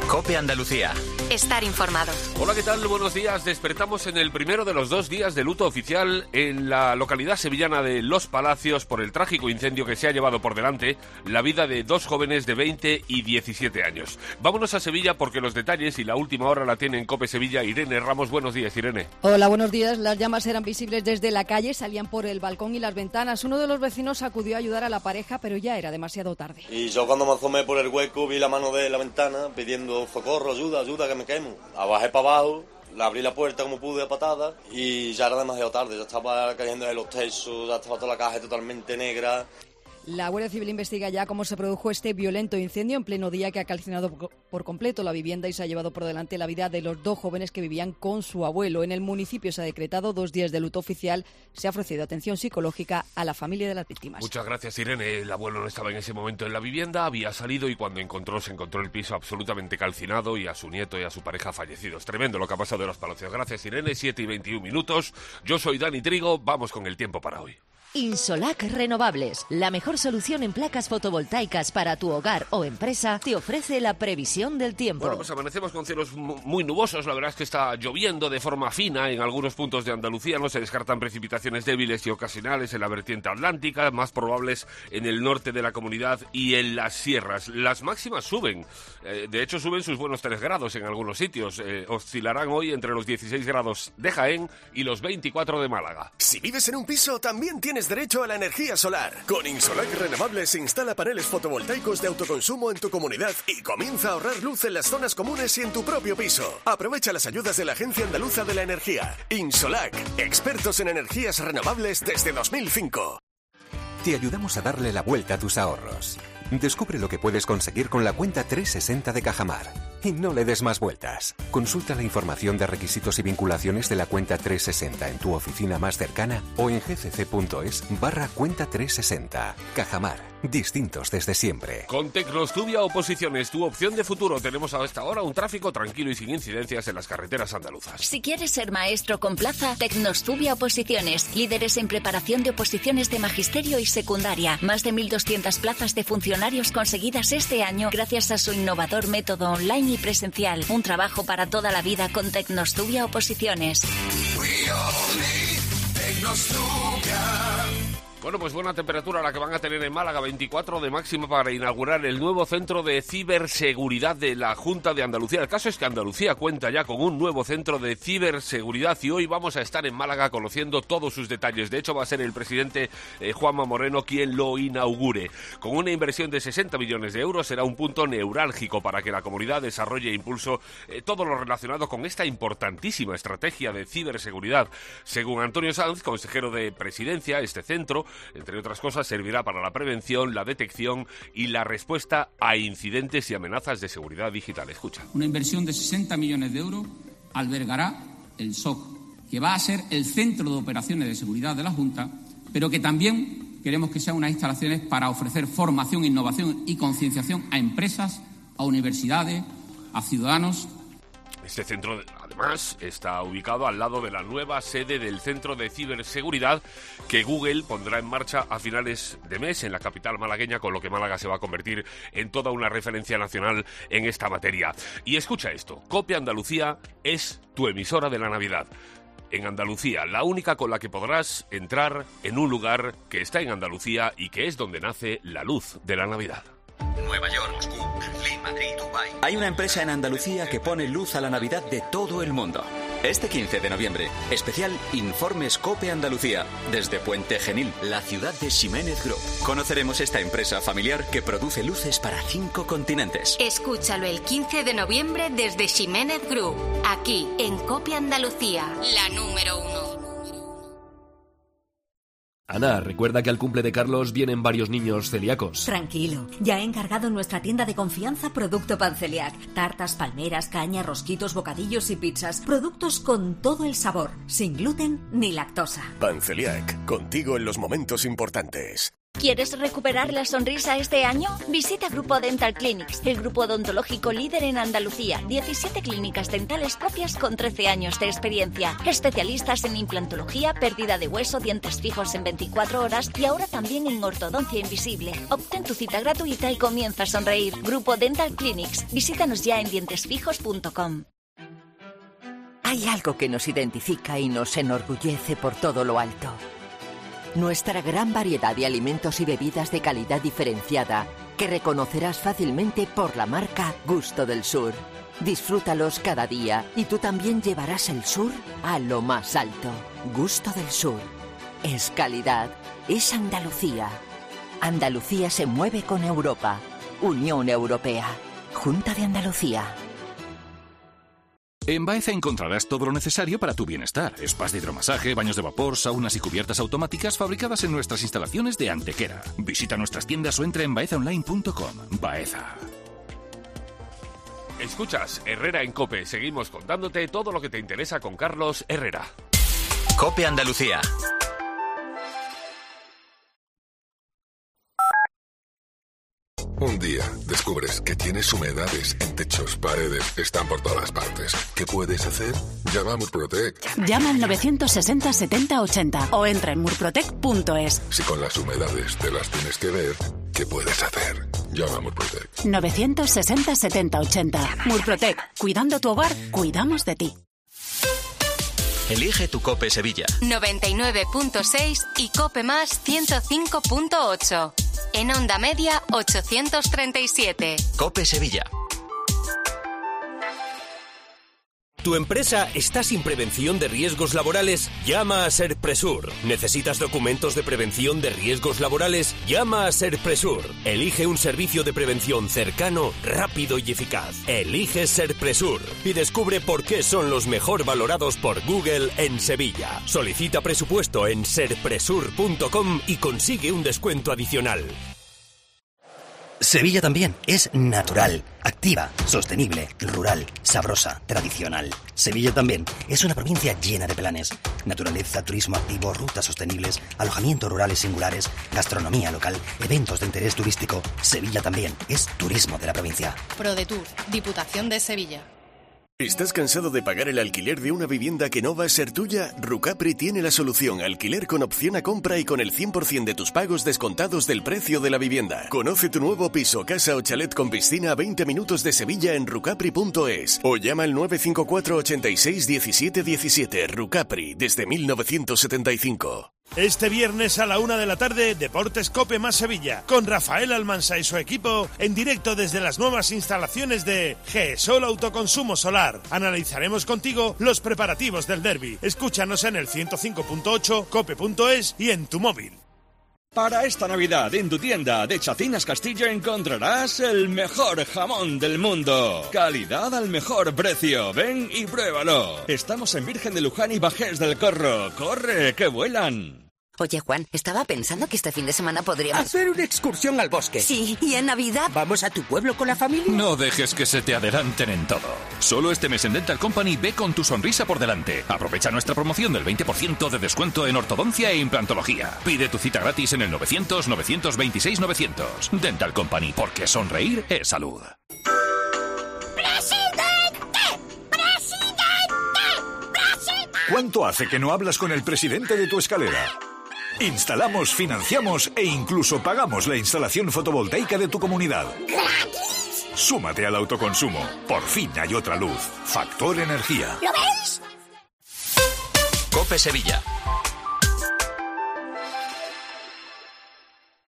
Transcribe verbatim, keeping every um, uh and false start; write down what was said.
COPE Andalucía. Estar informado. Hola, ¿qué tal? Buenos días. Despertamos en el primero de los dos días de luto oficial en la localidad sevillana de Los Palacios por el trágico incendio que se ha llevado por delante la vida de dos jóvenes de veinte y diecisiete años. Vámonos a Sevilla porque los detalles y la última hora la tiene en COPE Sevilla Irene Ramos. Buenos días, Irene. Hola, buenos días. Las llamas eran visibles desde la calle, salían por el balcón y las ventanas. Uno de los vecinos acudió a ayudar a la pareja, pero ya era demasiado tarde. Y yo cuando me asomé por el hueco vi la mano de la ventana pidiendo socorro, ayuda, ayuda, que me quemo. Bajé para abajo, le abrí la puerta como pude a patadas y ya era demasiado tarde. Ya estaba cayendo de los techos, ya estaba toda la caja totalmente negra. La Guardia Civil investiga ya cómo se produjo este violento incendio en pleno día que ha calcinado por completo la vivienda y se ha llevado por delante la vida de los dos jóvenes que vivían con su abuelo. En el municipio se ha decretado dos días de luto oficial. Se ha ofrecido atención psicológica a la familia de las víctimas. Muchas gracias, Irene. El abuelo no estaba en ese momento en la vivienda, había salido y cuando encontró, se encontró el piso absolutamente calcinado y a su nieto y a su pareja fallecidos. Tremendo lo que ha pasado en Los Palacios. Gracias, Irene. siete y veintiún minutos. Yo soy Dani Trigo. Vamos con el tiempo para hoy. Insolac Renovables, la mejor solución en placas fotovoltaicas para tu hogar o empresa, te ofrece la previsión del tiempo. Bueno, pues amanecemos con cielos muy nubosos. La verdad es que está lloviendo de forma fina en algunos puntos de Andalucía. No se descartan precipitaciones débiles y ocasionales en la vertiente atlántica, más probables en el norte de la comunidad y en las sierras. Las máximas suben. Eh, de hecho, suben sus buenos tres grados en algunos sitios. Eh, oscilarán hoy entre los dieciséis grados de Jaén y los veinticuatro de Málaga. Si vives en un piso, también tienes derecho a la energía solar. Con Insolac Renovables instala paneles fotovoltaicos de autoconsumo en tu comunidad y comienza a ahorrar luz en las zonas comunes y en tu propio piso. Aprovecha las ayudas de la Agencia Andaluza de la Energía. Insolac, expertos en energías renovables desde dos mil cinco. Te ayudamos a darle la vuelta a tus ahorros. Descubre lo que puedes conseguir con la cuenta trescientos sesenta de Cajamar. Y no le des más vueltas. Consulta la información de requisitos y vinculaciones de la cuenta trescientos sesenta en tu oficina más cercana o en gcc.es barra cuenta trescientos sesenta. Cajamar, distintos desde siempre. Con Tecnostubia Oposiciones, tu opción de futuro. Tenemos a esta hora un tráfico tranquilo y sin incidencias en las carreteras andaluzas. Si quieres ser maestro con plaza, Tecnostubia Oposiciones. Líderes en preparación de oposiciones de magisterio y secundaria. Más de mil doscientas plazas de funcionarios conseguidas este año gracias a su innovador método online y presencial. Un trabajo para toda la vida con Tecnostubia Oposiciones. Bueno, pues buena temperatura la que van a tener en Málaga, veinticuatro de máxima para inaugurar el nuevo centro de ciberseguridad de la Junta de Andalucía. El caso es que Andalucía cuenta ya con un nuevo centro de ciberseguridad y hoy vamos a estar en Málaga conociendo todos sus detalles. De hecho, va a ser el presidente eh, Juanma Moreno quien lo inaugure. Con una inversión de sesenta millones de euros será un punto neurálgico para que la comunidad desarrolle e impulso eh, todo lo relacionado con esta importantísima estrategia de ciberseguridad. Según Antonio Sanz, consejero de Presidencia, este centro, entre otras cosas, servirá para la prevención, la detección y la respuesta a incidentes y amenazas de seguridad digital. Escucha. Una inversión de sesenta millones de euros albergará el S O C, que va a ser el centro de operaciones de seguridad de la Junta, pero que también queremos que sean unas instalaciones para ofrecer formación, innovación y concienciación a empresas, a universidades, a ciudadanos. Este centro, además, está ubicado al lado de la nueva sede del Centro de Ciberseguridad que Google pondrá en marcha a finales de mes en la capital malagueña, con lo que Málaga se va a convertir en toda una referencia nacional en esta materia. Y escucha esto, COPE Andalucía es tu emisora de la Navidad. En Andalucía, la única con la que podrás entrar en un lugar que está en Andalucía y que es donde nace la luz de la Navidad. Nueva York, Moscú, Berlín, Madrid, Dubái. Hay una empresa en Andalucía que pone luz a la Navidad de todo el mundo. Este quince de noviembre, especial Informes COPE Andalucía, desde Puente Genil, la ciudad de Ximénez Group. Conoceremos esta empresa familiar que produce luces para cinco continentes. Escúchalo el quince de noviembre desde Ximénez Group, aquí en COPE Andalucía, la número uno. Ana, recuerda que al cumple de Carlos vienen varios niños celíacos. Tranquilo, ya he encargado en nuestra tienda de confianza producto Panceliac. Tartas, palmeras, caña, rosquitos, bocadillos y pizzas. Productos con todo el sabor, sin gluten ni lactosa. Panceliac, contigo en los momentos importantes. ¿Quieres recuperar la sonrisa este año? Visita Grupo Dental Clinics, el grupo odontológico líder en Andalucía. diecisiete clínicas dentales propias con trece años de experiencia. Especialistas en implantología, pérdida de hueso, dientes fijos en veinticuatro horas y ahora también en ortodoncia invisible. Obtén tu cita gratuita y comienza a sonreír. Grupo Dental Clinics. Visítanos ya en dientes fijos punto com. Hay algo que nos identifica y nos enorgullece por todo lo alto. Nuestra gran variedad de alimentos y bebidas de calidad diferenciada que reconocerás fácilmente por la marca Gusto del Sur. Disfrútalos cada día y tú también llevarás el sur a lo más alto. Gusto del Sur. Es calidad. Es Andalucía. Andalucía se mueve con Europa. Unión Europea. Junta de Andalucía. En Baeza encontrarás todo lo necesario para tu bienestar. Spas de hidromasaje, baños de vapor, saunas y cubiertas automáticas fabricadas en nuestras instalaciones de Antequera. Visita nuestras tiendas o entra en baeza online punto com. Baeza. Escuchas Herrera en COPE. Seguimos contándote todo lo que te interesa con Carlos Herrera. COPE Andalucía. Un día descubres que tienes humedades en techos, paredes, están por todas partes. ¿Qué puedes hacer? Llama a Murprotec. Llama al novecientos sesenta setenta ochenta o entra en murprotec punto es. Si con las humedades te las tienes que ver, ¿qué puedes hacer? Llama a Murprotec. novecientos sesenta setenta ochenta. Murprotec. Cuidando tu hogar, cuidamos de ti. Elige tu COPE Sevilla. noventa y nueve punto seis y COPE Más ciento cinco punto ocho. En onda media ochocientos treinta y siete. COPE Sevilla. ¿Tu empresa está sin prevención de riesgos laborales? Llama a Serpresur. ¿Necesitas documentos de prevención de riesgos laborales? Llama a Serpresur. Elige un servicio de prevención cercano, rápido y eficaz. Elige Serpresur y descubre por qué son los mejor valorados por Google en Sevilla. Solicita presupuesto en serpresur punto com y consigue un descuento adicional. Sevilla también es natural, activa, sostenible, rural, sabrosa, tradicional. Sevilla también es una provincia llena de planes. Naturaleza, turismo activo, rutas sostenibles, alojamientos rurales singulares, gastronomía local, eventos de interés turístico. Sevilla también es turismo de la provincia. ProDetour, Diputación de Sevilla. ¿Estás cansado de pagar el alquiler de una vivienda que no va a ser tuya? Rucapri tiene la solución: alquiler con opción a compra y con el cien por ciento de tus pagos descontados del precio de la vivienda. Conoce tu nuevo piso, casa o chalet con piscina a veinte minutos de Sevilla en rucapri punto es o llama al nueve cinco cuatro, ochenta y seis, diecisiete diecisiete. Rucapri, desde mil novecientos setenta y cinco. Este viernes a la una de la tarde, Deportes COPE más Sevilla, con Rafael Almansa y su equipo, en directo desde las nuevas instalaciones de GESOL Autoconsumo Solar. Analizaremos contigo los preparativos del derbi. Escúchanos en el ciento cinco punto ocho, cope punto es y en tu móvil. Para esta Navidad, en tu tienda de Chacinas Castillo encontrarás el mejor jamón del mundo. Calidad al mejor precio. Ven y pruébalo. Estamos en Virgen de Luján y Bajés del Corro. ¡Corre, que vuelan! Oye, Juan, estaba pensando que este fin de semana podríamos... hacer una excursión al bosque. Sí, ¿y en Navidad? ¿Vamos a tu pueblo con la familia? No dejes que se te adelanten en todo. Solo este mes en Dental Company ve con tu sonrisa por delante. Aprovecha nuestra promoción del veinte por ciento de descuento en ortodoncia e implantología. Pide tu cita gratis en el novecientos, novecientos veintiséis, novecientos. Dental Company, porque sonreír es salud. ¿Cuánto hace que no hablas con el presidente de tu escalera? Instalamos, financiamos e incluso pagamos la instalación fotovoltaica de tu comunidad. ¿Gratis? Súmate al autoconsumo. Por fin hay otra luz. Factor Energía. ¿Lo veis? COPE Sevilla.